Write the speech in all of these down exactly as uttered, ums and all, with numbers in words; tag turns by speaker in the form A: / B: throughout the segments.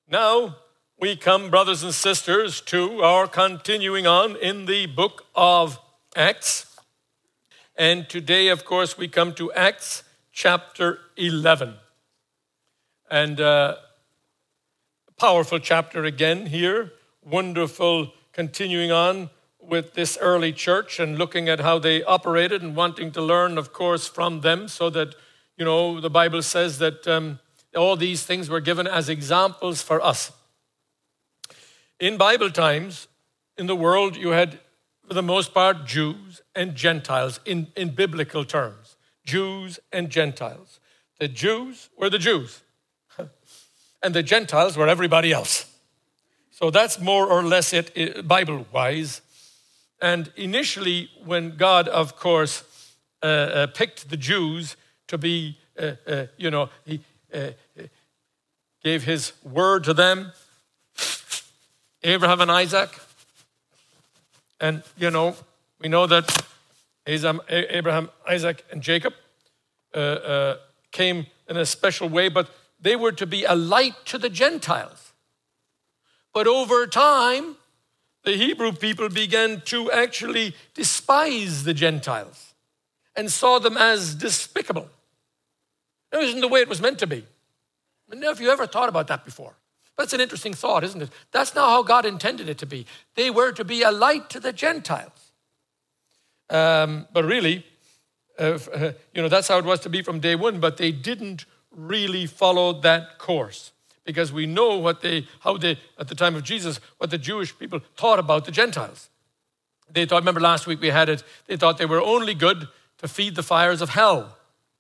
A: Now we come, brothers and sisters, to our continuing on in the book of Acts. And today, of course, we come to Acts chapter eleven. And uh, powerful chapter again here. Wonderful continuing on with this early church and looking at how they operated and wanting to learn, of course, from them so that, you know, the Bible says that um, all these things were given as examples for us. In Bible times, in the world, you had, for the most part, Jews and Gentiles in, in biblical terms. Jews and Gentiles. The Jews were the Jews, and the Gentiles were everybody else. So that's more or less it, Bible-wise. And initially, when God, of course, uh, uh, picked the Jews to be, uh, uh, you know, he uh, gave his word to them, Abraham and Isaac. And, you know, we know that Abraham, Isaac, and Jacob uh, uh, came in a special way, but they were to be a light to the Gentiles. But over time, the Hebrew people began to actually despise the Gentiles and saw them as despicable. That wasn't the way it was meant to be. I don't know if you ever thought about that before. That's an interesting thought, isn't it? That's not how God intended it to be. They were to be a light to the Gentiles. Um, but really, uh, uh, you know, that's how it was to be from day one, but they didn't really follow that course. Because we know what they, how they, at the time of Jesus, what the Jewish people thought about the Gentiles. They thought, remember last week we had it, they thought they were only good to feed the fires of hell.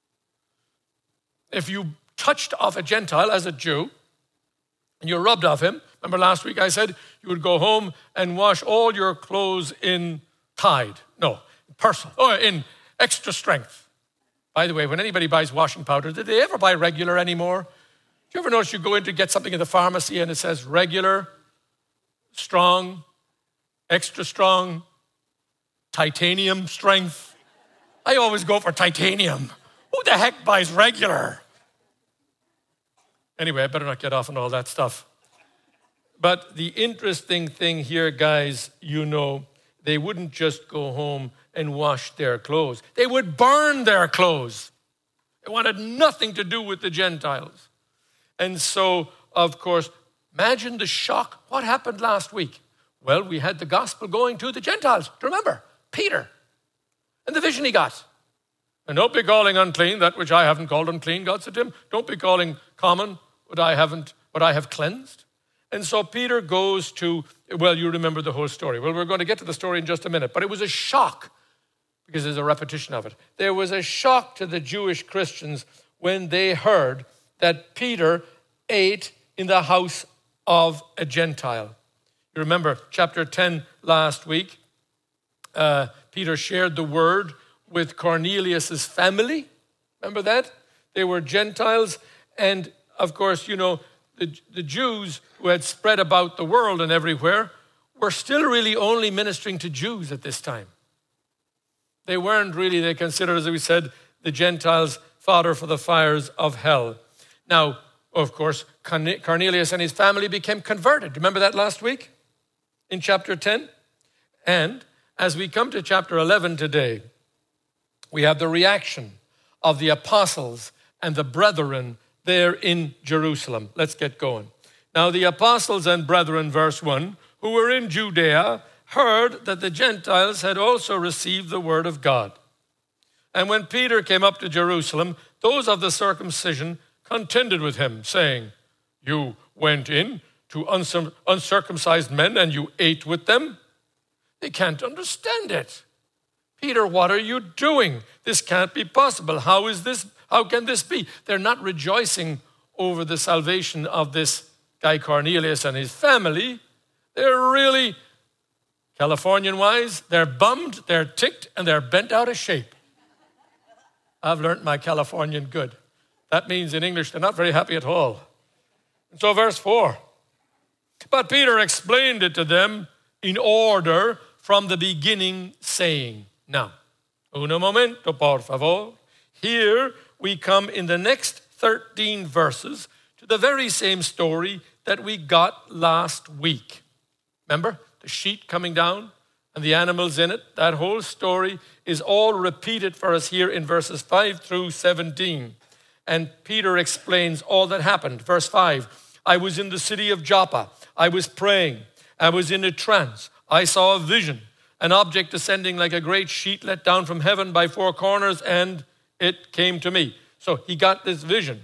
A: If you touched off a Gentile as a Jew, and you rubbed off him, remember last week I said you would go home and wash all your clothes in Tide. No, personal, or in extra strength. By the way, when anybody buys washing powder, did they ever buy regular anymore? Do you ever notice you go in to get something in the pharmacy and it says regular, strong, extra strong, titanium strength? I always go for titanium. Who the heck buys regular? Anyway, I better not get off on all that stuff. But the interesting thing here, guys, you know, they wouldn't just go home and wash their clothes. They would burn their clothes. They wanted nothing to do with the Gentiles. And so, of course, imagine the shock. What happened last week? Well, we had the gospel going to the Gentiles. Do you remember? Peter. And the vision he got. And don't be calling unclean that which I haven't called unclean, God said to him. Don't be calling common what I haven't, what I have cleansed. And so Peter goes to, well, you remember the whole story. Well, we're going to get to the story in just a minute. But it was a shock, because there's a repetition of it. There was a shock to the Jewish Christians when they heard that Peter ate in the house of a Gentile. You remember chapter ten last week. Uh, Peter shared the word with Cornelius' family. Remember that? They were Gentiles. And of course, you know, the, the Jews who had spread about the world and everywhere were still really only ministering to Jews at this time. They weren't really, they considered, as we said, the Gentiles fodder for the fires of hell. Now, of course, Cornelius and his family became converted. Remember that last week in chapter ten? And as we come to chapter eleven today, we have the reaction of the apostles and the brethren there in Jerusalem. Let's get going. Now, the apostles and brethren, verse one, who were in Judea, heard that the Gentiles had also received the word of God. And when Peter came up to Jerusalem, those of the circumcision contended with him, saying, you went in to uncircumcised men and you ate with them? They can't understand it. Peter, what are you doing? This can't be possible. How is this? How can this be? They're not rejoicing over the salvation of this guy Cornelius and his family. They're really, Californian-wise, they're bummed, they're ticked, and they're bent out of shape. I've learned my Californian good. That means in English, they're not very happy at all. And so verse four, but Peter explained it to them in order from the beginning, saying, now, uno momento, por favor. Here we come in the next thirteen verses to the very same story that we got last week. Remember the sheet coming down and the animals in it? That whole story is all repeated for us here in verses five through seventeen. And Peter explains all that happened. Verse five, I was in the city of Joppa. I was praying. I was in a trance. I saw a vision, an object descending like a great sheet let down from heaven by four corners, and it came to me. So he got this vision.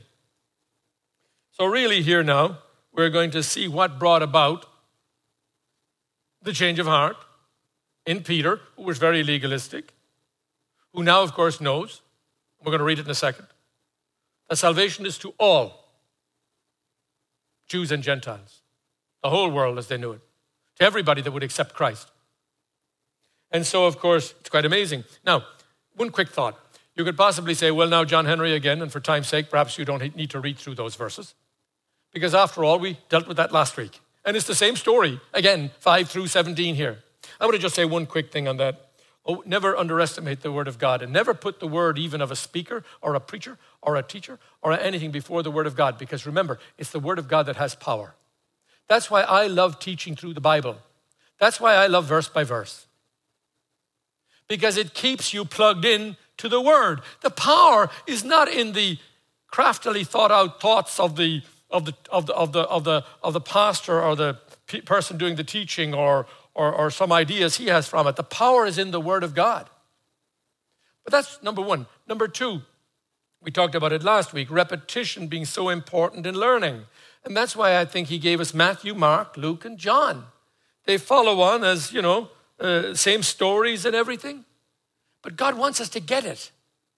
A: So really here now, we're going to see what brought about the change of heart in Peter, who was very legalistic, who now, of course, knows, we're going to read it in a second, that salvation is to all, Jews and Gentiles, the whole world as they knew it, to everybody that would accept Christ. And so, of course, it's quite amazing. Now, one quick thought. You could possibly say, well, now, John Henry again, and for time's sake, perhaps you don't need to read through those verses. Because after all, we dealt with that last week. And it's the same story, again, five through seventeen here. I want to just say one quick thing on that. Oh, never underestimate the word of God, and never put the word even of a speaker or a preacher or a teacher or anything before the word of God. Because remember, it's the word of God that has power. That's why I love teaching through the Bible. That's why I love verse by verse. Because it keeps you plugged in to the word. The power is not in the craftily thought out thoughts of the of the of the of the of the of the pastor or the pe- person doing the teaching or, or or some ideas he has from it. The power is in the word of God. But that's number one. Number two, we talked about it last week, repetition being so important in learning. And that's why I think he gave us Matthew, Mark, Luke, and John. They follow on as, you know, uh, same stories and everything. But God wants us to get it.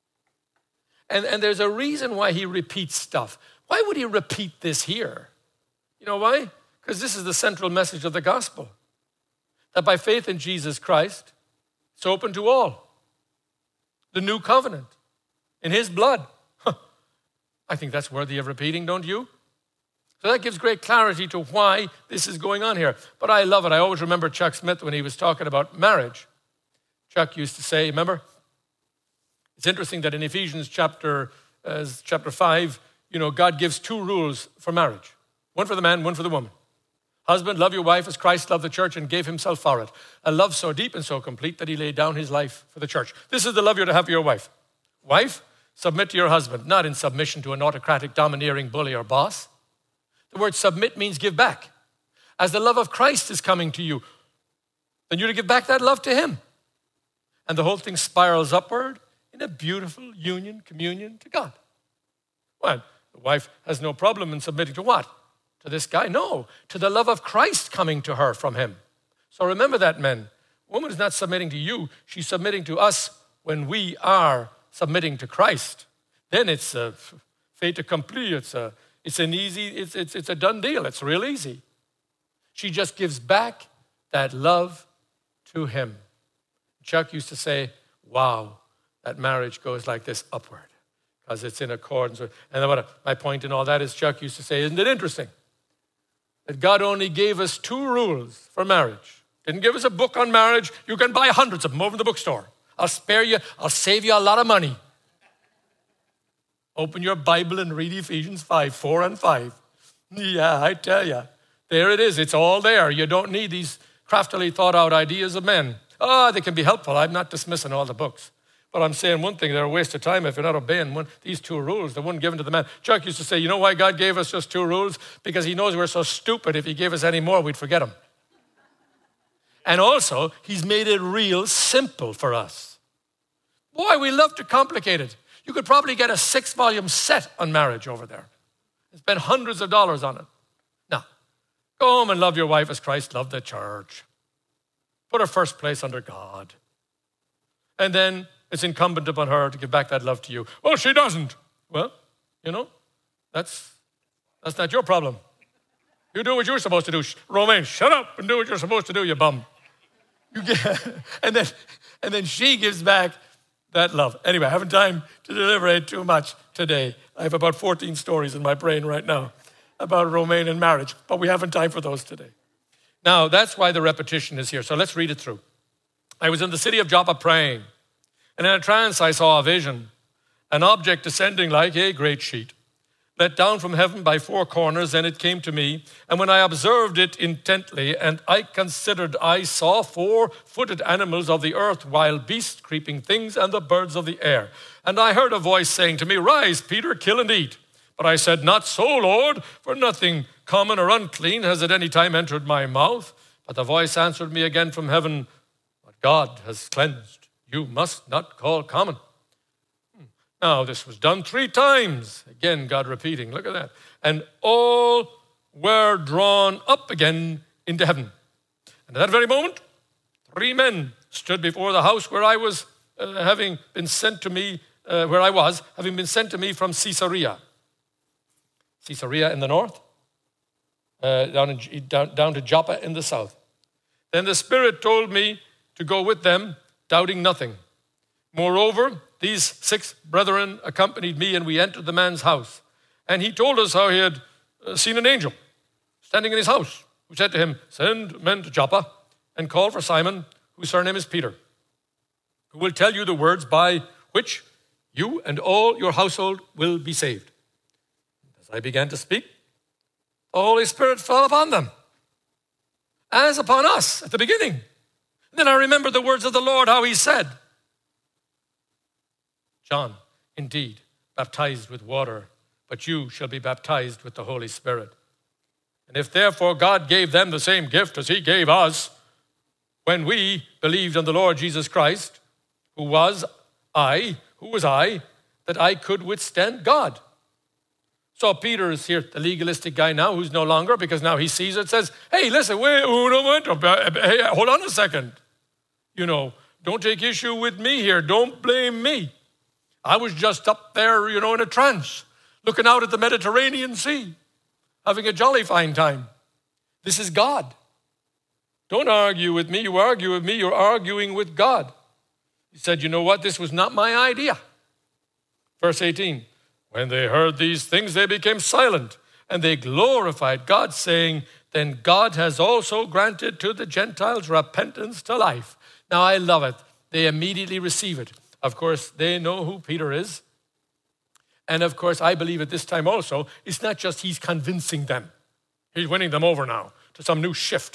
A: And, and there's a reason why he repeats stuff. Why would he repeat this here? You know why? Because this is the central message of the gospel. That by faith in Jesus Christ, it's open to all. The new covenant in his blood. Huh. I think that's worthy of repeating, don't you? So that gives great clarity to why this is going on here. But I love it. I always remember Chuck Smith when he was talking about marriage. Chuck used to say, remember? It's interesting that in Ephesians chapter, uh, chapter five, you know, God gives two rules for marriage. One for the man, one for the woman. Husband, love your wife as Christ loved the church and gave himself for it. A love so deep and so complete that he laid down his life for the church. This is the love you're to have for your wife. Wife, submit to your husband, not in submission to an autocratic, domineering bully or boss. The word submit means give back. As the love of Christ is coming to you, then you're to give back that love to him. And the whole thing spirals upward in a beautiful union, communion to God. Well, the wife has no problem in submitting to what? To this guy? No, to the love of Christ coming to her from him. So remember that, men. Woman is not submitting to you. She's submitting to us when we are submitting to Christ. Then it's a fait accompli. It's a It's an easy, it's, it's, it's a done deal. It's real easy. She just gives back that love to him. Chuck used to say, wow, that marriage goes like this upward because it's in accordance with, and what my point in all that is Chuck used to say, isn't it interesting that God only gave us two rules for marriage? Didn't give us a book on marriage. You can buy hundreds of them over in the bookstore. I'll spare you, I'll save you a lot of money. Open your Bible and read Ephesians five, four and five. Yeah, I tell you. There it is. It's all there. You don't need these craftily thought out ideas of men. Oh, they can be helpful. I'm not dismissing all the books. But I'm saying one thing, they're a waste of time if you're not obeying one, these two rules, the one given to the man. Chuck used to say, you know why God gave us just two rules? Because he knows we're so stupid, if he gave us any more, we'd forget them. And also, he's made it real simple for us. Boy, we love to complicate it. You could probably get a six-volume set on marriage over there and spend hundreds of dollars on it. Now, go home and love your wife as Christ loved the church. Put her first place under God. And then it's incumbent upon her to give back that love to you. Well, she doesn't. Well, you know, that's that's not your problem. You do what you're supposed to do. Romaine, shut up and do what you're supposed to do, you bum. You get, and then and then she gives back that love. Anyway, I haven't time to deliberate too much today. I have about fourteen stories in my brain right now about Romaine and marriage, but we haven't time for those today. Now, that's why the repetition is here. So let's read it through. I was in the city of Joppa praying, and in a trance I saw a vision, an object descending like a great sheet, let down from heaven by four corners, and it came to me. And when I observed it intently, and I considered, I saw four-footed animals of the earth, wild beasts, creeping things, and the birds of the air. And I heard a voice saying to me, Rise, Peter, kill and eat. But I said, Not so, Lord, for nothing common or unclean has at any time entered my mouth. But the voice answered me again from heaven, What God has cleansed, you must not call common. Now, this was done three times. Again, God repeating, look at that. And all were drawn up again into heaven. And at that very moment, three men stood before the house where I was, uh, having been sent to me, uh, where I was, having been sent to me from Caesarea. Caesarea in the north, uh, down, in, down, down to Joppa in the south. Then the Spirit told me to go with them, doubting nothing. Moreover, these six brethren accompanied me, and we entered the man's house. And he told us how he had seen an angel standing in his house, who said to him, Send men to Joppa and call for Simon, whose surname is Peter, who will tell you the words by which you and all your household will be saved. As I began to speak, the Holy Spirit fell upon them, as upon us at the beginning. And then I remembered the words of the Lord, how he said, John, indeed, baptized with water, but you shall be baptized with the Holy Spirit. And if therefore God gave them the same gift as he gave us when we believed on the Lord Jesus Christ, who was I, who was I, that I could withstand God? So Peter is here, the legalistic guy now, who's no longer, because now he sees it, says, hey, listen, wait, uno momento, hey, hold on a second. You know, don't take issue with me here. Don't blame me. I was just up there, you know, in a trance, looking out at the Mediterranean Sea, having a jolly fine time. This is God. Don't argue with me. You argue with me, you're arguing with God. He said, you know what? This was not my idea. Verse eighteen, when they heard these things, they became silent, and they glorified God, saying, then God has also granted to the Gentiles repentance to life. Now, I love it. They immediately receive it. Of course, they know who Peter is. And of course, I believe at this time also, it's not just he's convincing them. He's winning them over now to some new shift.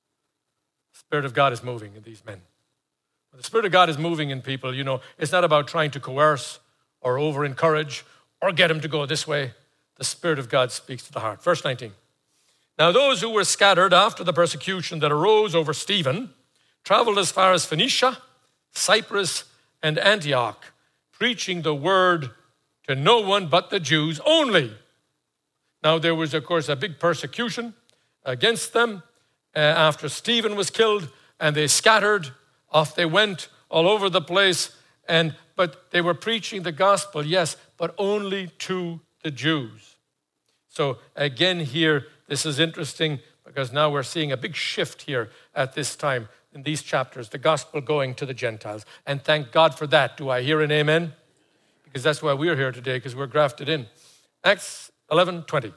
A: The Spirit of God is moving in these men. When the Spirit of God is moving in people, you know, it's not about trying to coerce or over-encourage or get them to go this way. The Spirit of God speaks to the heart. Verse nineteen. Now those who were scattered after the persecution that arose over Stephen traveled as far as Phoenicia, Cyprus, and Antioch, preaching the word to no one but the Jews only. Now there was, of course, a big persecution against them uh, after Stephen was killed, and they scattered. Off they went all over the place, and but they were preaching the gospel, yes, but only to the Jews. So again here, this is interesting because now we're seeing a big shift here at this time. In these chapters, the gospel going to the Gentiles. And thank God for that. Do I hear an amen? Because that's why we're here today, because we're grafted in. Acts eleven twenty.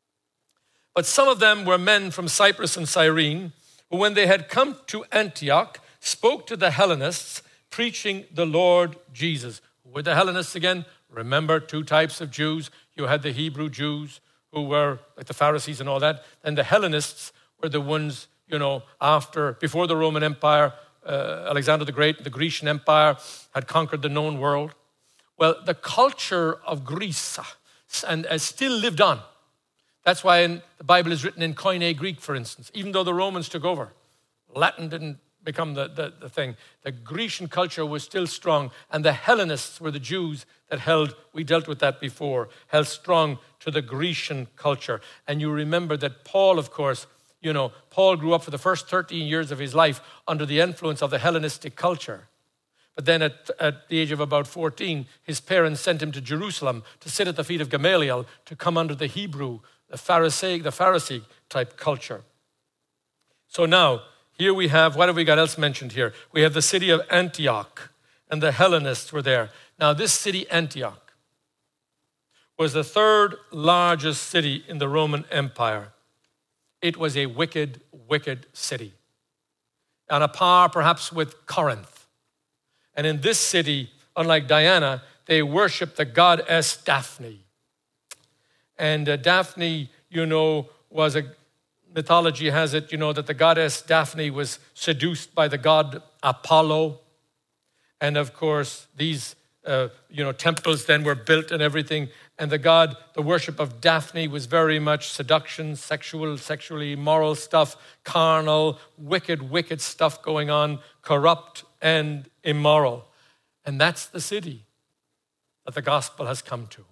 A: But some of them were men from Cyprus and Cyrene, who when they had come to Antioch, spoke to the Hellenists, preaching the Lord Jesus. Who were the Hellenists again? Remember, two types of Jews. You had the Hebrew Jews, who were like the Pharisees and all that. And the Hellenists were the ones, you know, after, before the Roman Empire, uh, Alexander the Great, the Grecian Empire had conquered the known world. Well, the culture of Greece and uh, still lived on. That's why in, the Bible is written in Koine Greek, for instance, even though the Romans took over. Latin didn't become the, the, the thing. The Grecian culture was still strong, and the Hellenists were the Jews that held, we dealt with that before, held strong to the Grecian culture. And you remember that Paul, of course, you know, Paul grew up for the first thirteen years of his life under the influence of the Hellenistic culture. But then at, at the age of about fourteen, his parents sent him to Jerusalem to sit at the feet of Gamaliel to come under the Hebrew, the Pharisee, the Pharisee type culture. So now, here we have, what have we got else mentioned here? We have the city of Antioch, and the Hellenists were there. Now, this city, Antioch, was the third largest city in the Roman Empire. It was a wicked, wicked city, on a par perhaps with Corinth. And in this city, unlike Diana, they worshiped the goddess Daphne. And uh, Daphne, you know, was a, mythology has it, you know, that the goddess Daphne was seduced by the god Apollo. And of course, these, uh, you know, temples then were built and everything. And the god, the worship of Daphne was very much seduction, sexual, sexually immoral stuff, carnal, wicked, wicked stuff going on, corrupt and immoral. And that's the city that the gospel has come to.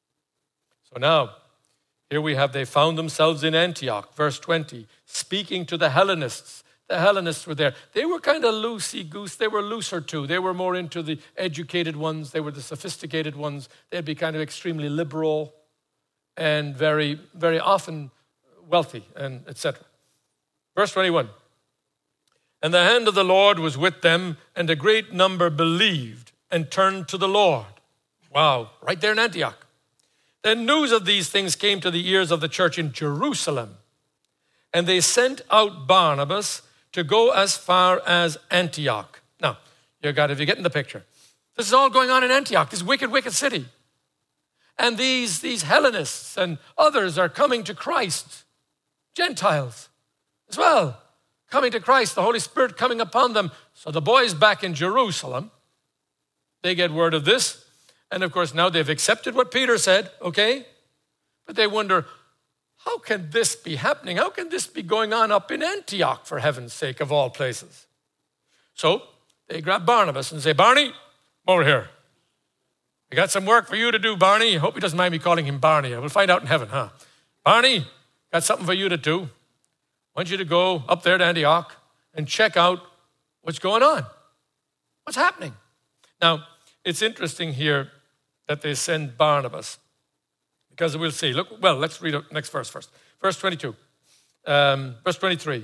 A: So now, here we have, they found themselves in Antioch, verse twenty, speaking to the Hellenists. The Hellenists were there. They were kind of loosey-goose. They were looser too. They were more into the educated ones. They were the sophisticated ones. They'd be kind of extremely liberal and very, very often wealthy, and et cetera. Verse twenty-one. And the hand of the Lord was with them, and a great number believed and turned to the Lord. Wow, right there in Antioch. Then news of these things came to the ears of the church in Jerusalem, and they sent out Barnabas to go as far as Antioch. Now, you got, if you get in the picture, this is all going on in Antioch, this wicked, wicked city. And these, these Hellenists and others are coming to Christ, Gentiles as well, coming to Christ, the Holy Spirit coming upon them. So the boys back in Jerusalem, they get word of this. And of course, now they've accepted what Peter said, okay? But they wonder, how can this be happening? How can this be going on up in Antioch, for heaven's sake, of all places? So they grab Barnabas and say, Barney, come over here. I got some work for you to do, Barney. I hope he doesn't mind me calling him Barney. We'll find out in heaven, huh? Barney, got something for you to do. I want you to go up there to Antioch and check out what's going on. What's happening? Now, it's interesting here that they send Barnabas, because we'll see. Look, well, let's read the next verse first. Verse twenty-two, um, verse twenty-three.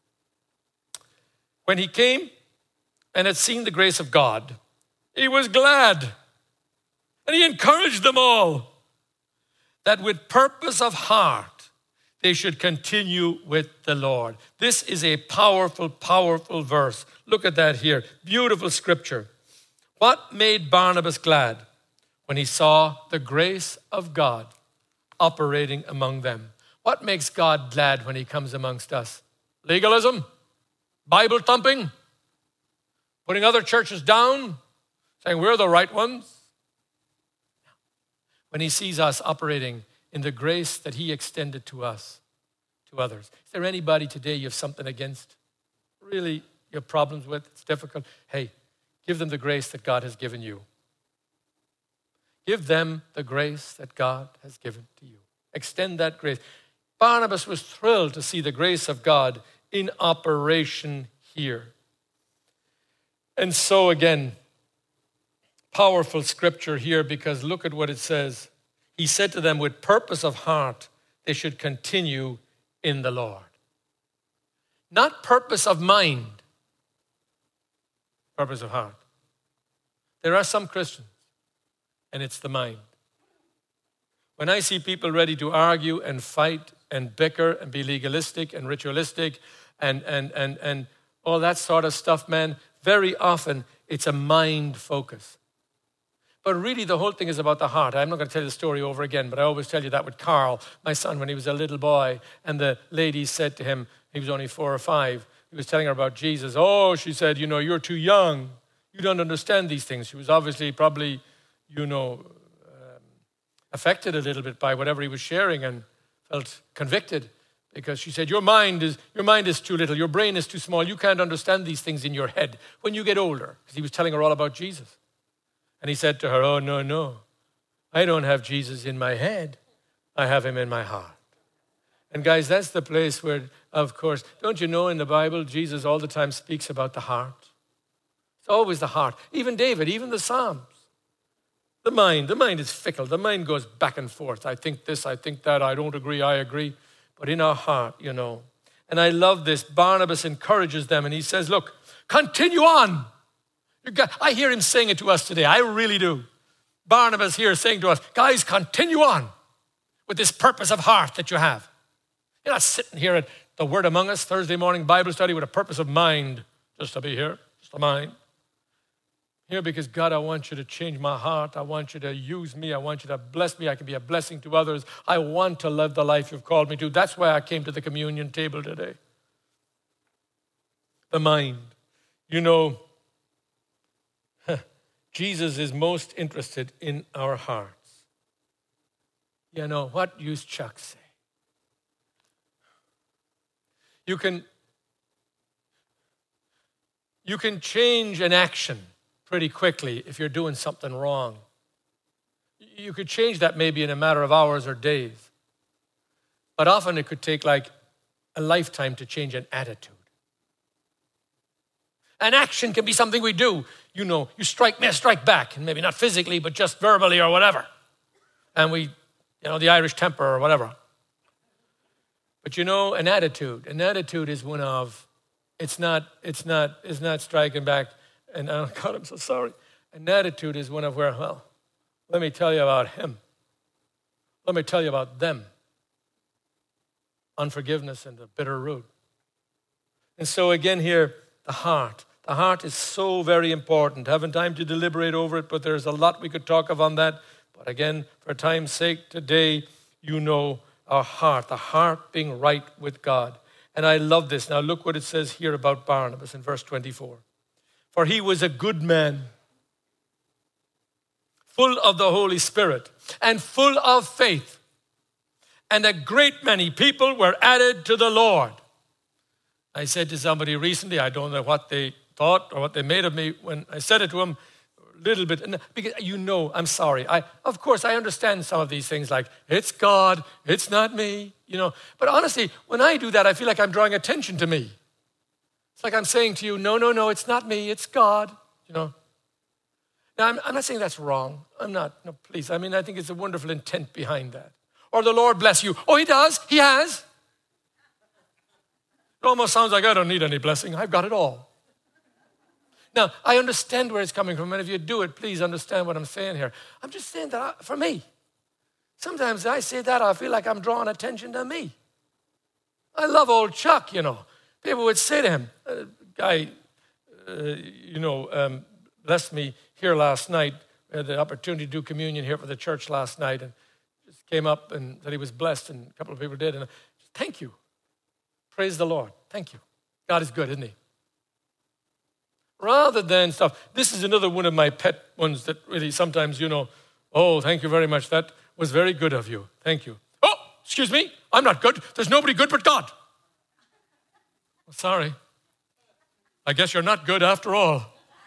A: When he came and had seen the grace of God, he was glad, and he encouraged them all that with purpose of heart they should continue with the Lord. This is a powerful, powerful verse. Look at that here. Beautiful scripture. What made Barnabas glad? When he saw the grace of God operating among them. What makes God glad when he comes amongst us? Legalism? Bible thumping? Putting other churches down? Saying we're the right ones? When he sees us operating in the grace that he extended to us, to others. Is there anybody today you have something against? Really, you have problems with? It's difficult. Hey, give them the grace that God has given you. Give them the grace that God has given to you. Extend that grace. Barnabas was thrilled to see the grace of God in operation here. And so again, powerful scripture here, because look at what it says. He said to them, with purpose of heart, they should continue in the Lord. Not purpose of mind, purpose of heart. There are some Christians, and it's the mind. When I see people ready to argue and fight and bicker and be legalistic and ritualistic and, and, and, and all that sort of stuff, man, very often it's a mind focus. But really the whole thing is about the heart. I'm not going to tell you the story over again, but I always tell you that with Carl, my son, when he was a little boy, and the lady said to him, he was only four or five, he was telling her about Jesus. Oh, she said, you know, you're too young. You don't understand these things. She was obviously probably, you know, um, affected a little bit by whatever he was sharing and felt convicted because she said, your mind is your mind is too little. Your brain is too small. You can't understand these things in your head when you get older. Because he was telling her all about Jesus. And he said to her, oh, no, no. I don't have Jesus in my head. I have him in my heart. And guys, that's the place where, of course, don't you know in the Bible, Jesus all the time speaks about the heart. It's always the heart. Even David, even the Psalms. The mind, the mind is fickle. The mind goes back and forth. I think this, I think that, I don't agree, I agree. But in our heart, you know. And I love this. Barnabas encourages them and he says, look, continue on. You got, I hear him saying it to us today. I really do. Barnabas here saying to us, guys, continue on with this purpose of heart that you have. You're not sitting here at the Word Among Us, Thursday morning Bible study with a purpose of mind, just to be here, just a mind. Here because, God, I want you to change my heart. I want you to use me. I want you to bless me. I can be a blessing to others. I want to live the life you've called me to. That's why I came to the communion table today. The mind. You know, Jesus is most interested in our hearts. You know, what used Chuck say? You can, you can change an action pretty quickly if you're doing something wrong. You could change that maybe in a matter of hours or days. But often it could take like a lifetime to change an attitude. An action can be something we do. You know, you strike me, I strike back. And maybe not physically, but just verbally or whatever. And we, you know, the Irish temper or whatever. But you know, an attitude. An attitude is one of, it's not, it's not, it's not striking back. And oh God, I'm so sorry. An attitude is one of where, well, let me tell you about him. Let me tell you about them. Unforgiveness and the bitter root. And so again here, the heart. The heart is so very important. Haven't time to deliberate over it, but there's a lot we could talk of on that. But again, for time's sake, today, you know our heart, the heart being right with God. And I love this. Now look what it says here about Barnabas in verse twenty-four. For he was a good man, full of the Holy Spirit and full of faith. And a great many people were added to the Lord. I said to somebody recently, I don't know what they thought or what they made of me when I said it to them a little bit. Because you know, I'm sorry. I, of course, I understand some of these things like, it's God, it's not me, you know. But honestly, when I do that, I feel like I'm drawing attention to me. It's like I'm saying to you, no, no, no, it's not me, it's God, you know. Now, I'm, I'm not saying that's wrong. I'm not, no, please. I mean, I think it's a wonderful intent behind that. Or the Lord bless you. Oh, he does, he has. It almost sounds like I don't need any blessing. I've got it all. Now, I understand where it's coming from, and if you do it, please understand what I'm saying here. I'm just saying that I, for me, sometimes I say that, I feel like I'm drawing attention to me. I love old Chuck, you know. People would say to him, a guy, uh, you know, um, blessed me here last night. We had the opportunity to do communion here for the church last night, and just came up and said he was blessed, and a couple of people did. And I, thank you. Praise the Lord. Thank you. God is good, isn't he? Rather than stuff. This is another one of my pet ones that really sometimes, you know, oh, thank you very much. That was very good of you. Thank you. Oh, excuse me. I'm not good. There's nobody good but God. Well, sorry. I guess you're not good after all.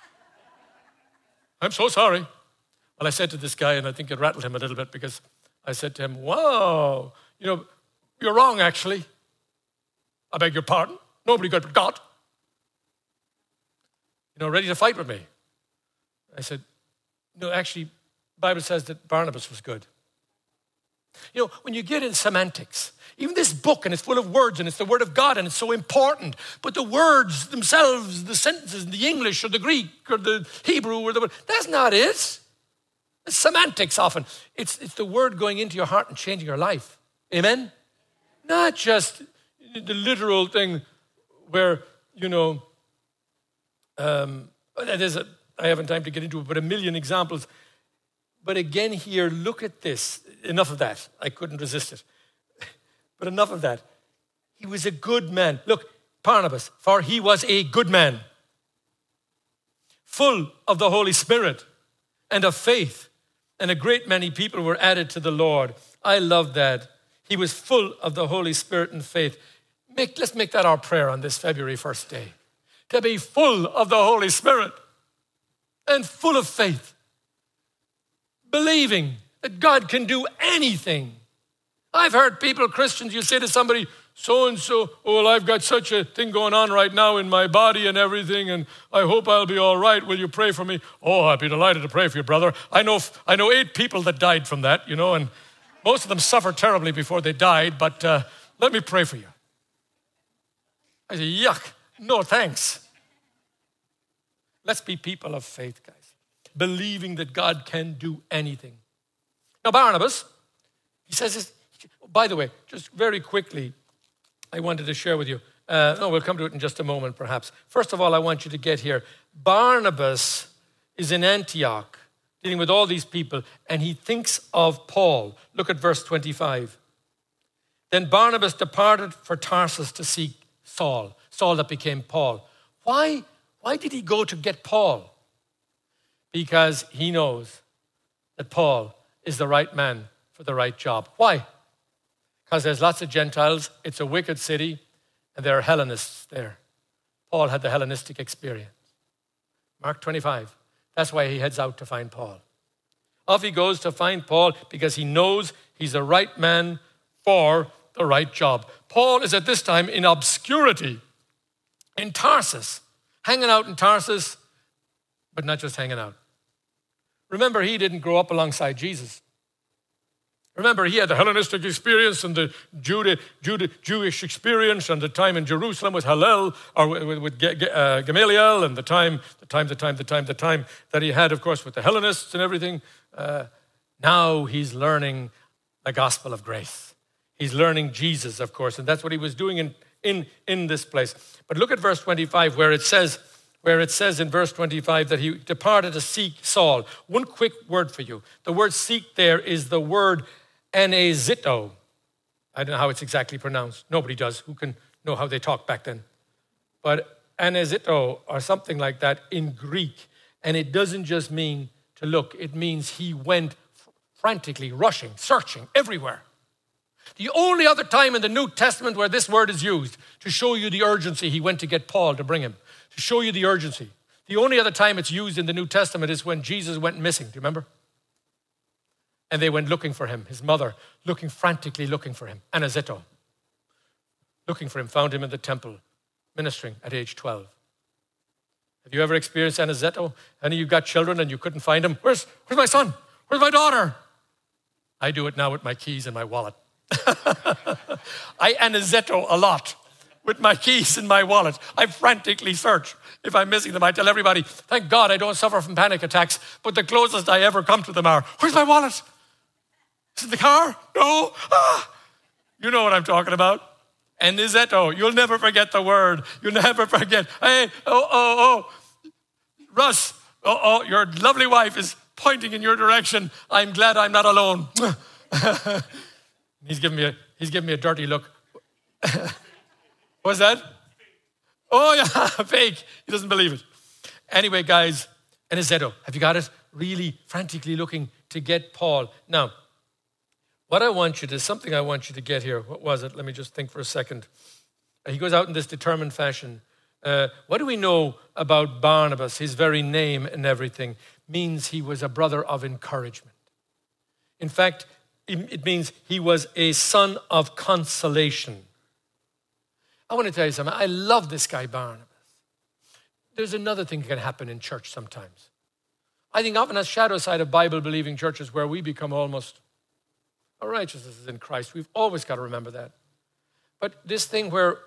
A: I'm so sorry. Well, I said to this guy, and I think it rattled him a little bit because I said to him, wow, you know, you're wrong, actually. I beg your pardon. Nobody good but God. You know, ready to fight with me. I said, no, actually, the Bible says that Barnabas was good. You know, when you get in semantics, even this book, and it's full of words, and it's the word of God, and it's so important, but the words themselves, the sentences, the English or the Greek or the Hebrew or the, that's not it. It's semantics often. It's, it's the word going into your heart and changing your life. Amen? Not just the literal thing where, you know, um, there's a, I haven't time to get into it, but a million examples. But again here, look at this. Enough of that. I couldn't resist it. But enough of that. He was a good man. Look, Barnabas, for he was a good man, full of the Holy Spirit and of faith, and a great many people were added to the Lord. I love that. He was full of the Holy Spirit and faith. Make, let's make that our prayer on this February first day. To be full of the Holy Spirit and full of faith. Believing that God can do anything. I've heard people, Christians, you say to somebody, so-and-so, oh, well, I've got such a thing going on right now in my body and everything, and I hope I'll be all right. Will you pray for me? Oh, I'd be delighted to pray for you, brother. I know, I know eight people that died from that, you know, and most of them suffered terribly before they died, but uh, let me pray for you. I say, yuck, no thanks. Let's be people of faith, guys. Believing that God can do anything. Now, Barnabas, he says this, by the way, just very quickly, I wanted to share with you. Uh, no, we'll come to it in just a moment, perhaps. First of all, I want you to get here. Barnabas is in Antioch, dealing with all these people, and he thinks of Paul. Look at verse twenty-five. Then Barnabas departed for Tarsus to seek Saul, Saul that became Paul. Why, why did he go to get Paul? Because he knows that Paul is the right man for the right job. Why? Because there's lots of Gentiles, it's a wicked city, and there are Hellenists there. Paul had the Hellenistic experience. Mark twenty-five. That's why he heads out to find Paul. Off he goes to find Paul because he knows he's the right man for the right job. Paul is at this time in obscurity in Tarsus, hanging out in Tarsus, but not just hanging out. Remember, he didn't grow up alongside Jesus. Remember, he had the Hellenistic experience and the Judah, Judah, Jewish experience, and the time in Jerusalem with Hillel, or with, with uh, Gamaliel, and the time, the time, the time, the time, the time that he had, of course, with the Hellenists and everything. Uh, now he's learning the gospel of grace. He's learning Jesus, of course, and that's what he was doing in, in, in this place. But look at verse twenty-five, where it says, where it says in verse twenty-five that he departed to seek Saul. One quick word for you. The word seek there is the word anezito. I don't know how it's exactly pronounced. Nobody does. Who can know how they talked back then? But anezito, or something like that in Greek. And it doesn't just mean to look. It means he went frantically, rushing, searching everywhere. The only other time in the New Testament where this word is used to show you the urgency, he went to get Paul to bring him. To show you the urgency. The only other time it's used in the New Testament is when Jesus went missing. Do you remember? And they went looking for him, his mother, looking frantically looking for him. Anezito. Looking for him, found him in the temple, ministering at age twelve. Have you ever experienced anezito? Any of you got children and you couldn't find them? Where's, where's my son? Where's my daughter? I do it now with my keys and my wallet. I anezito a lot with my keys in my wallet. I frantically search. If I'm missing them, I tell everybody, thank God I don't suffer from panic attacks, but the closest I ever come to them are, where's my wallet? Is it in the car? No. Ah. You know what I'm talking about. Anezito. You'll never forget the word. You'll never forget. Hey, oh, oh, oh. Russ, oh, oh, your lovely wife is pointing in your direction. I'm glad I'm not alone. he's giving me a, he's giving me a dirty look. What's that? Oh, yeah, fake. He doesn't believe it. Anyway, guys, anezito. Have you got it? Really frantically looking to get Paul. Now, what I want you to, something I want you to get here. What was it? Let me just think for a second. He goes out in this determined fashion. Uh, what do we know about Barnabas? His very name and everything means he was a brother of encouragement. In fact, it means he was a son of consolation. I want to tell you something. I love this guy, Barnabas. There's another thing that can happen in church sometimes. I think often a shadow side of Bible-believing churches where we become almost, our righteousness is in Christ. We've always got to remember that. But this thing where,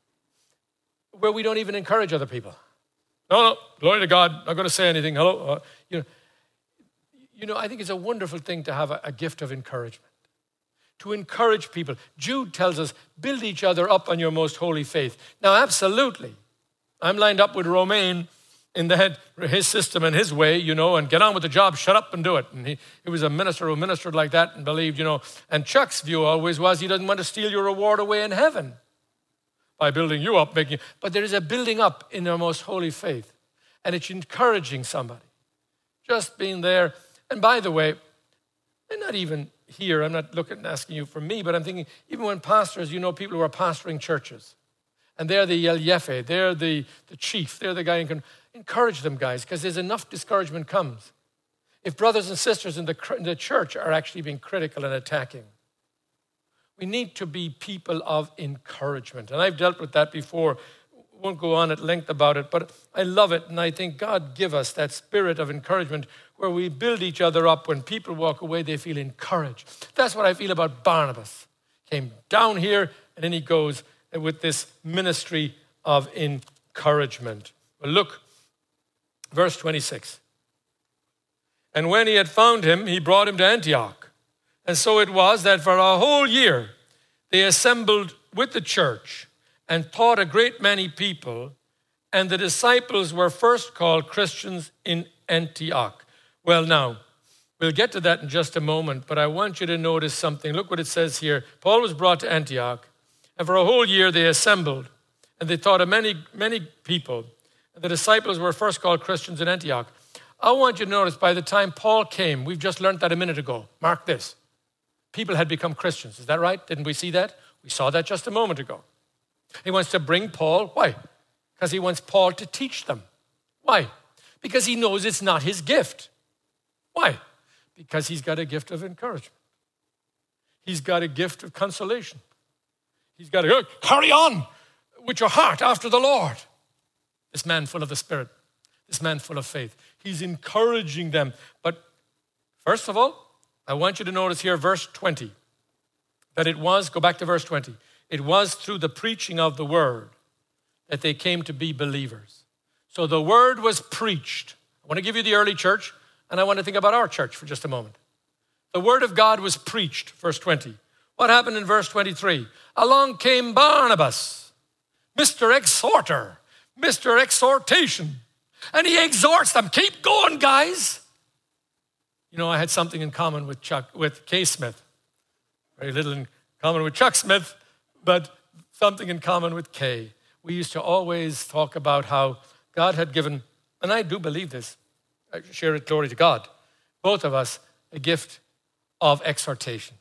A: where we don't even encourage other people. No, no, glory to God, not going to say anything. Hello. Uh, you know, you know, I think it's a wonderful thing to have a, a gift of encouragement. To encourage people. Jude tells us, build each other up on your most holy faith. Now, absolutely. I'm lined up with Romain in the head, his system and his way, you know, and get on with the job, shut up and do it. And he, he was a minister who ministered like that and believed, you know. And Chuck's view always was he doesn't want to steal your reward away in heaven by building you up, making you. But there is a building up in their most holy faith. And it's encouraging somebody. Just being there. And by the way, and not even here, I'm not looking asking you for me, but I'm thinking, even when pastors, you know people who are pastoring churches, and they're the El Jefe, they're the, the chief, they're the guy who can encourage them, guys, because there's enough discouragement comes. If brothers and sisters in the, in the church are actually being critical and attacking, we need to be people of encouragement. And I've dealt with that before. Won't go on at length about it, but I love it, and I think God give us that spirit of encouragement where we build each other up. When people walk away, they feel encouraged. That's what I feel about Barnabas. Came down here, and then he goes with this ministry of encouragement. Well, look, verse twenty-six. And when he had found him, he brought him to Antioch. And so it was that for a whole year they assembled with the church and taught a great many people, and the disciples were first called Christians in Antioch. Well, now, we'll get to that in just a moment, but I want you to notice something. Look what it says here. Paul was brought to Antioch, and for a whole year they assembled, and they taught many, many people. And the disciples were first called Christians in Antioch. I want you to notice, by the time Paul came, we've just learned that a minute ago. Mark this. People had become Christians. Is that right? Didn't we see that? We saw that just a moment ago. He wants to bring Paul. Why? Because he wants Paul to teach them. Why? Because he knows it's not his gift. Why? Because he's got a gift of encouragement. He's got a gift of consolation. He's got to go, carry on with your heart after the Lord. This man full of the Spirit. This man full of faith. He's encouraging them. But first of all, I want you to notice here verse twenty. That it was, go back to verse twenty. It was through the preaching of the word that they came to be believers. So the word was preached. I want to give you the early church, and I want to think about our church for just a moment. The word of God was preached, verse twenty. What happened in verse twenty-three? Along came Barnabas, Mister Exhorter, Mister Exhortation. And he exhorts them, keep going, guys. You know, I had something in common with Chuck, with Kay Smith. Very little in common with Chuck Smith, but something in common with Kay. We used to always talk about how God had given, and I do believe this, I share it, glory to God, both of us, a gift of exhortation.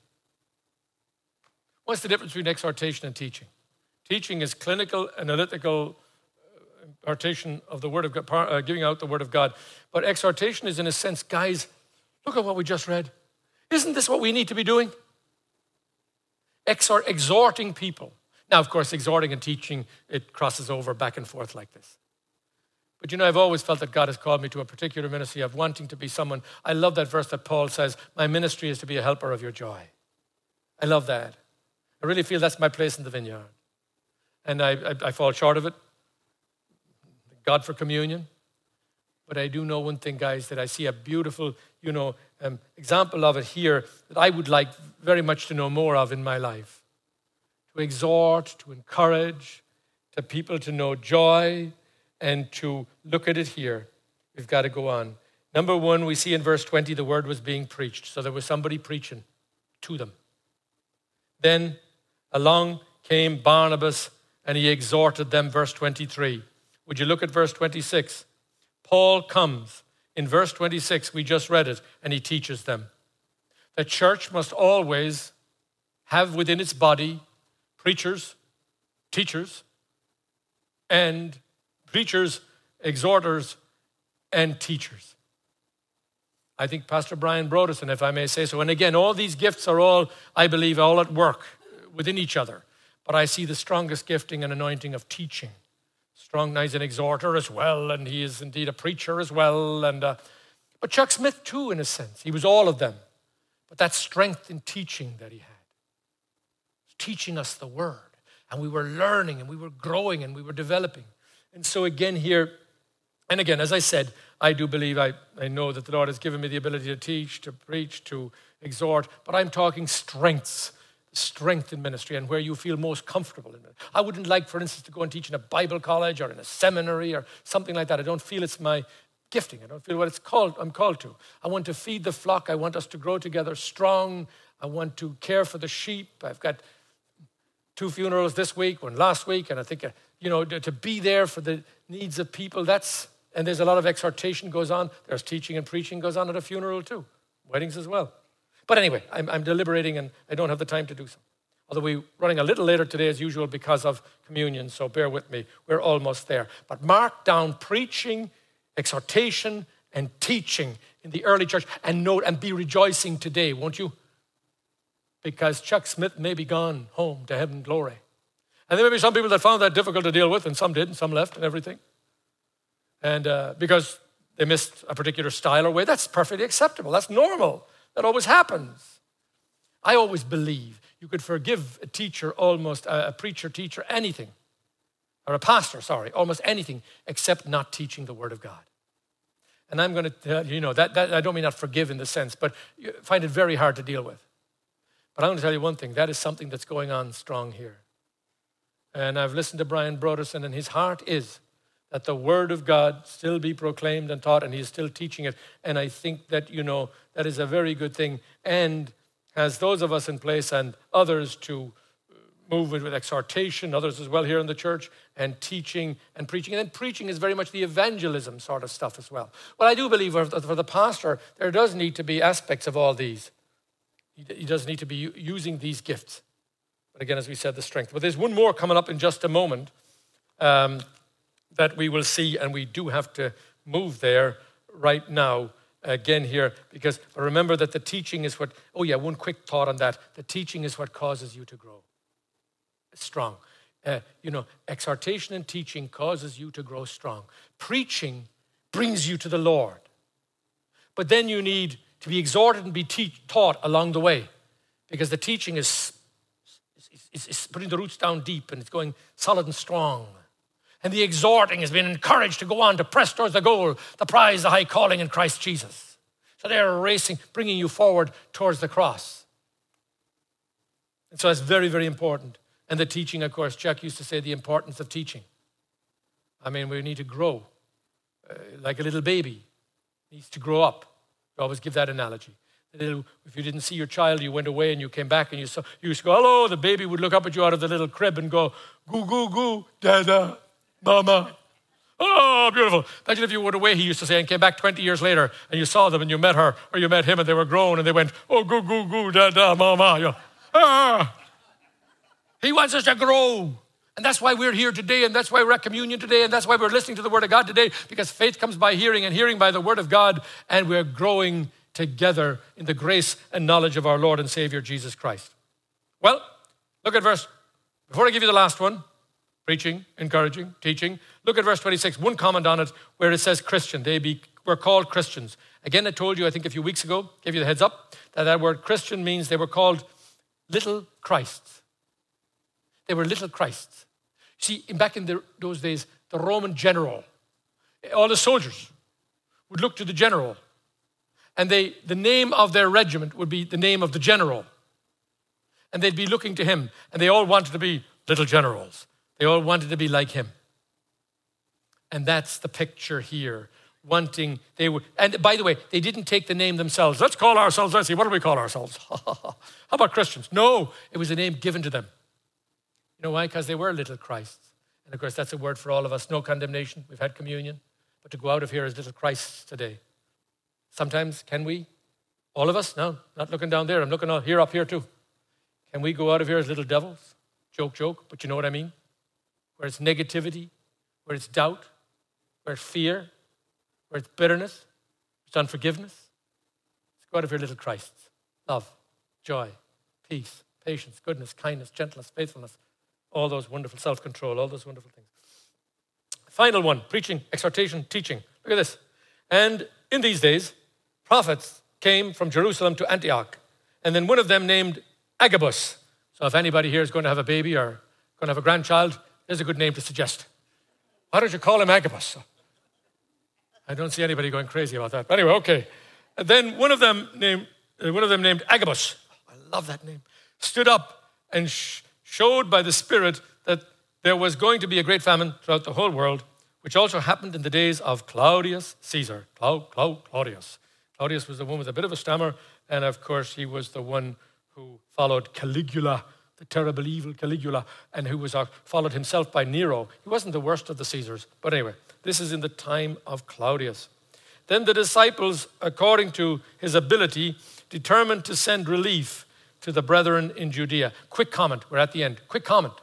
A: What's the difference between exhortation and teaching? Teaching is clinical, analytical impartation of the word of God, uh, giving out the word of God. But exhortation is, in a sense, guys, look at what we just read. Isn't this what we need to be doing? Exhort, exhorting people. Now, of course, exhorting and teaching, it crosses over back and forth like this. But you know, I've always felt that God has called me to a particular ministry of wanting to be someone. I love that verse that Paul says, my ministry is to be a helper of your joy. I love that. I really feel that's my place in the vineyard. And I, I, I fall short of it. God for communion. But I do know one thing, guys, that I see a beautiful, you know, um, example of it here that I would like very much to know more of in my life. To exhort, to encourage, to people to know joy, and to look at it here. We've got to go on. Number one, we see in verse twenty, the word was being preached. So there was somebody preaching to them. Then along came Barnabas, and he exhorted them, verse twenty-three. Would you look at verse twenty-six? Paul comes. In verse twenty-six, we just read it, and he teaches them. The church must always have within its body preachers, teachers, and preachers, exhorters, and teachers. I think Pastor Brian Broderson, if I may say so, and again, all these gifts are all, I believe, all at work within each other. But I see the strongest gifting and anointing of teaching. Strong now, he's an exhorter as well, and he is indeed a preacher as well. And uh, but Chuck Smith too, in a sense. He was all of them. But that strength in teaching that he had. Teaching us the word. And we were learning, and we were growing, and we were developing. And so again here, and again, as I said, I do believe, I, I know that the Lord has given me the ability to teach, to preach, to exhort. But I'm talking strengths. Strength in ministry and where you feel most comfortable in it. I wouldn't like, for instance, to go and teach in a Bible college or in a seminary or something like that. I don't feel it's my gifting. I don't feel what it's called. I'm called to. I want to feed the flock. I want us to grow together strong. I want to care for the sheep. I've got two funerals this week, one last week, and I think, you know, to be there for the needs of people, that's, and there's a lot of exhortation goes on. There's teaching and preaching goes on at a funeral too. Weddings as well. But anyway, I'm, I'm deliberating and I don't have the time to do so. Although we're running a little later today as usual because of communion, so bear with me. We're almost there. But mark down preaching, exhortation, and teaching in the early church, and note and be rejoicing today, won't you? Because Chuck Smith may be gone home to heaven glory. And there may be some people that found that difficult to deal with, and some did, and some left and everything. And uh, because they missed a particular style or way, that's perfectly acceptable. That's normal. That always happens. I always believe you could forgive a teacher almost, a preacher, teacher, anything. Or a pastor, sorry, almost anything except not teaching the word of God. And I'm going to tell you, you know, that, that I don't mean not forgive in the sense, but you find it very hard to deal with. But I'm going to tell you one thing. That is something that's going on strong here. And I've listened to Brian Broderson, and his heart is that the word of God still be proclaimed and taught, and he is still teaching it. And I think that, you know, that is a very good thing. And has those of us in place and others to move with, with exhortation, others as well here in the church, and teaching and preaching. And then preaching is very much the evangelism sort of stuff as well. Well, I do believe for, for the pastor, there does need to be aspects of all these. He, he does need to be using these gifts. But again, as we said, the strength. But there's one more coming up in just a moment um, that we will see, and we do have to move there right now again here, because remember that the teaching is what, oh yeah, one quick thought on that. The teaching is what causes you to grow. Strong. Uh, you know, exhortation and teaching causes you to grow strong. Preaching brings you to the Lord. But then you need to be exhorted and be te- taught along the way, because the teaching is, is, is, is putting the roots down deep, and it's going solid and strong. And the exhorting has been encouraged to go on to press towards the goal, the prize, the high calling in Christ Jesus. So they're racing, bringing you forward towards the cross. And so it's very, very important. And the teaching, of course, Chuck used to say the importance of teaching. I mean, we need to grow uh, like a little baby needs to grow up. We always give that analogy. A little, if you didn't see your child, you went away and you came back and you saw, you used to go, hello, the baby would look up at you out of the little crib and go, goo, goo, goo, dada, mama. Oh, beautiful. Imagine if you went away, he used to say, and came back twenty years later and you saw them and you met her or you met him and they were grown and they went, oh, goo, goo, goo, dada, mama. You know, ah. He wants us to grow. And that's why we're here today, and that's why we're at communion today, and that's why we're listening to the word of God today, because faith comes by hearing and hearing by the word of God, and we're growing together in the grace and knowledge of our Lord and Savior, Jesus Christ. Well, look at verse, before I give you the last one, preaching, encouraging, teaching, look at verse twenty-six, one comment on it where it says Christian. They be, were called Christians. Again, I told you, I think a few weeks ago, gave you the heads up, that that word Christian means they were called little Christs. They were little Christs. See, back in the, those days, the Roman general, all the soldiers would look to the general, and they, the name of their regiment would be the name of the general. And they'd be looking to him, and they all wanted to be little generals. They all wanted to be like him. And that's the picture here. Wanting, they were, and by the way, they didn't take the name themselves. Let's call ourselves, let's see, what do we call ourselves? How about Christians? No, it was a name given to them. You know why? Because they were little Christs. And of course, that's a word for all of us. No condemnation. We've had communion. But to go out of here as little Christs today. Sometimes, can we? All of us? No, not looking down there. I'm looking out here, up here too. Can we go out of here as little devils? Joke, joke. But you know what I mean? Where it's negativity, where it's doubt, where it's fear, where it's bitterness, it's unforgiveness. Let's go out of here little Christs. Love, joy, peace, patience, goodness, kindness, gentleness, faithfulness. All those wonderful self-control, all those wonderful things. Final one, preaching, exhortation, teaching. Look at this. And in these days, prophets came from Jerusalem to Antioch. And then one of them named Agabus. So if anybody here is going to have a baby or going to have a grandchild, there's a good name to suggest. Why don't you call him Agabus? I don't see anybody going crazy about that. But anyway, okay. And then one of them named, uh, one of them named Agabus. I love that name. Stood up and sh- showed by the Spirit that there was going to be a great famine throughout the whole world, which also happened in the days of Claudius Caesar. Clau- Clau- Claudius. Claudius was the one with a bit of a stammer, and of course he was the one who followed Caligula, the terrible evil Caligula, and who was uh, followed himself by Nero. He wasn't the worst of the Caesars, but anyway, this is in the time of Claudius. Then the disciples, according to his ability, determined to send relief to the brethren in Judea. Quick comment, we're at the end. Quick comment.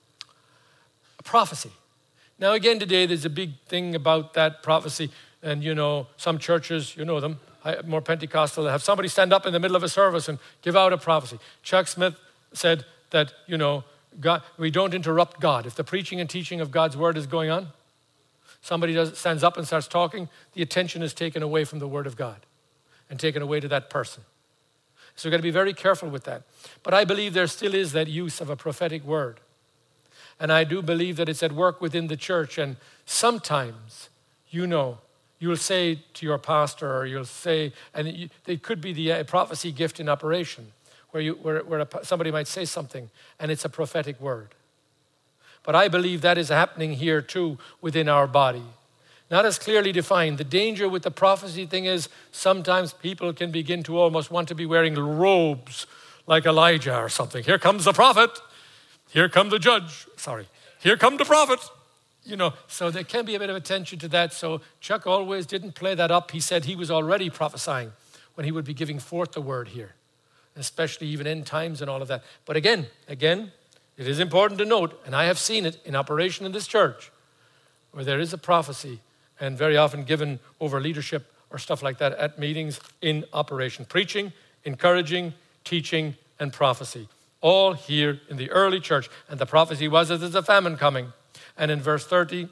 A: A prophecy. Now again today there's a big thing about that prophecy, and you know, some churches, you know them, more Pentecostal, have somebody stand up in the middle of a service and give out a prophecy. Chuck Smith said that, you know, God, we don't interrupt God. If the preaching and teaching of God's word is going on, somebody does, stands up and starts talking, the attention is taken away from the word of God and taken away to that person. So we've got to be very careful with that. But I believe there still is that use of a prophetic word. And I do believe that it's at work within the church. And sometimes, you know, you'll say to your pastor, or you'll say, and it, it could be the uh, prophecy gift in operation, where, you, where, where a, somebody might say something, and it's a prophetic word. But I believe that is happening here too within our body. Not as clearly defined. The danger with the prophecy thing is sometimes people can begin to almost want to be wearing robes like Elijah or something. Here comes the prophet. Here come the judge. Sorry. Here come the prophet. You know, so there can be a bit of attention to that. So Chuck always didn't play that up. He said he was already prophesying when he would be giving forth the word here, especially even end times and all of that. But again, again, it is important to note, and I have seen it in operation in this church, where there is a prophecy and very often given over leadership or stuff like that at meetings in operation. Preaching, encouraging, teaching, and prophecy. All here in the early church. And the prophecy was that there's a famine coming. And in verse thirty,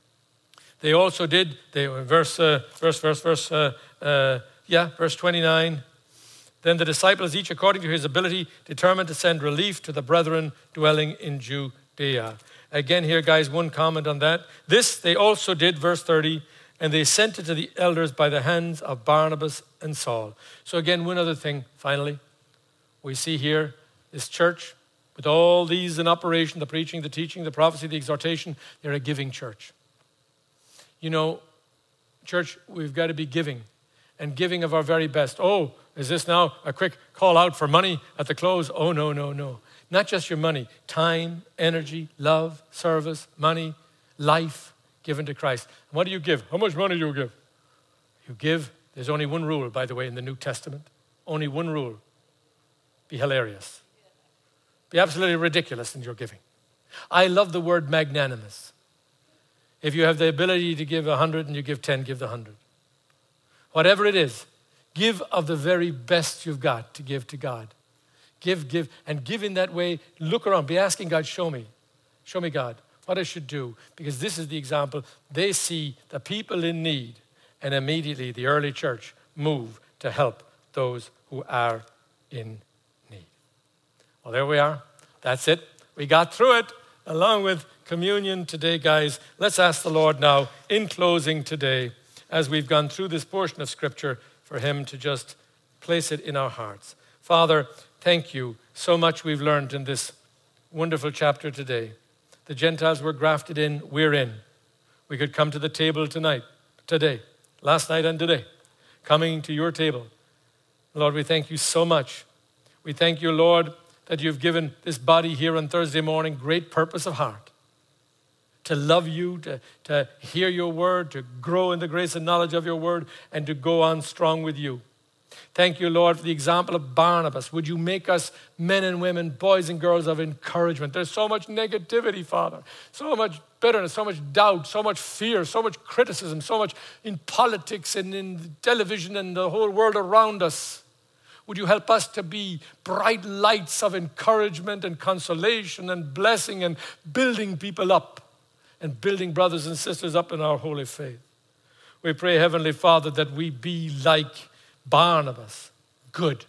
A: they also did, they verse, uh, verse, verse, verse, uh, uh, yeah, verse twenty-nine. Then the disciples, each according to his ability, determined to send relief to the brethren dwelling in Judea. Again here, guys, one comment on that. This they also did, verse thirty, and they sent it to the elders by the hands of Barnabas and Saul. So again, one other thing, finally. We see here this church with all these in operation, the preaching, the teaching, the prophecy, the exhortation, they're a giving church. You know, church, we've got to be giving and giving of our very best. Oh, is this now a quick call out for money at the close? Oh, no, no, no. Not just your money, time, energy, love, service, money, life given to Christ. And what do you give? How much money do you give? You give, there's only one rule, by the way, in the New Testament. Only one rule. Be hilarious. Be absolutely ridiculous in your giving. I love the word magnanimous. If you have the ability to give a hundred and you give ten, give the hundred. Whatever it is, give of the very best you've got to give to God. Give, give, and give in that way. Look around. Be asking God, show me. Show me, God, what I should do. Because this is the example. They see the people in need, and immediately the early church move to help those who are in need. Well, there we are. That's it. We got through it along with communion today, guys. Let's ask the Lord now, in closing today, as we've gone through this portion of Scripture, for him to just place it in our hearts. Father, thank you so much we've learned in this wonderful chapter today. The Gentiles were grafted in, we're in. We could come to the table tonight, today, last night and today, coming to your table. Lord, we thank you so much. We thank you, Lord, that you've given this body here on Thursday morning great purpose of heart. To love you, to, to hear your word, to grow in the grace and knowledge of your word, and to go on strong with you. Thank you, Lord, for the example of Barnabas. Would you make us men and women, boys and girls of encouragement? There's so much negativity, Father. So much bitterness, so much doubt, so much fear, so much criticism, so much in politics and in television and the whole world around us. Would you help us to be bright lights of encouragement and consolation and blessing and building people up and building brothers and sisters up in our holy faith? We pray, Heavenly Father, that we be like Barnabas, good,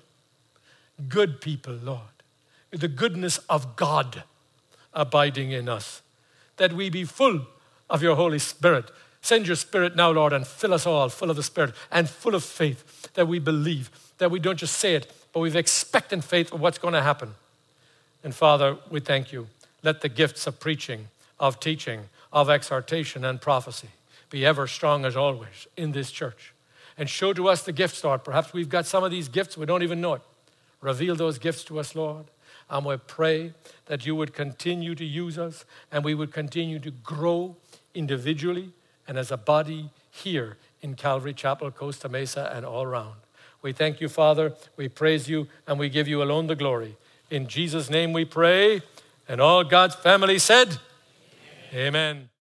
A: good people, Lord, the goodness of God abiding in us, that we be full of your Holy Spirit. Send your Spirit now, Lord, and fill us all full of the Spirit and full of faith, that we believe, that we don't just say it, but we've expectant faith of what's going to happen. And Father, we thank you. Let the gifts of preaching, of teaching, of exhortation and prophecy be ever strong as always in this church. And show to us the gifts, Lord. Perhaps we've got some of these gifts, we don't even know it. Reveal those gifts to us, Lord. And we pray that you would continue to use us and we would continue to grow individually and as a body here in Calvary Chapel, Costa Mesa, and all around. We thank you, Father. We praise you and we give you alone the glory. In Jesus' name we pray. And all God's family said, Amen. Amen.